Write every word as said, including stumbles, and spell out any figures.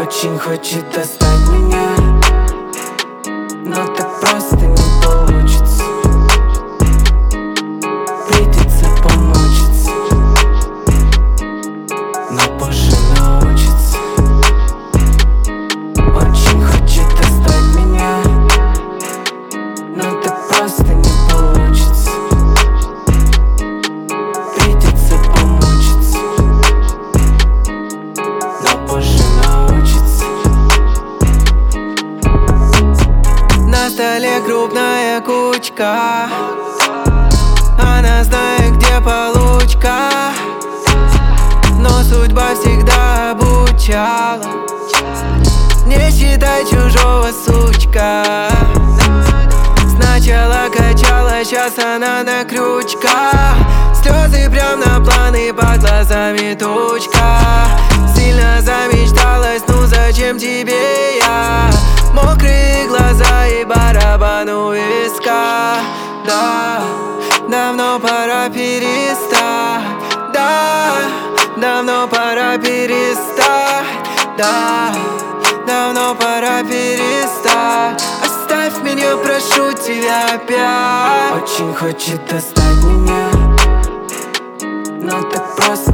Очень хочет достать меня, но так просто не получится. Придется помучиться, но позже научится. Очень хочет достать меня, но так просто не получится. Придется помучиться, но позже научится. На столе крупная кучка, она знает, где получка, но судьба всегда обучала: не считай чужого, сучка. Сначала качала, сейчас она на крючках. Слезы прям на планы, под глазами тучка. Сильно замечталась, ну зачем тебе я? Мокрые глаза и барабан у виска. Да, давно пора перестать. Да, давно пора перестать. Да, давно пора перестать. Оставь меня, прошу тебя опять. Очень хочет достать меня, но так просто